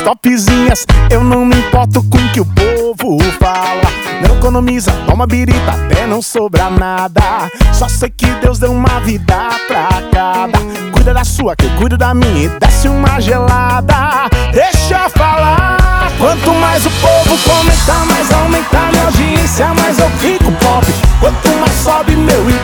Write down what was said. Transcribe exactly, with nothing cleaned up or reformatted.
topzinhas. Eu não me importo com o que o povo fala. Não economiza, toma birita até não sobrar nada. Só sei que Deus deu uma vida pra cada. Cuida da sua, que eu cuido da minha, e desce uma gelada. Deixa eu falar. Quanto mais o povo comentar, mais aumenta minha audiência, mais eu fico pop. Quanto mais sobe meu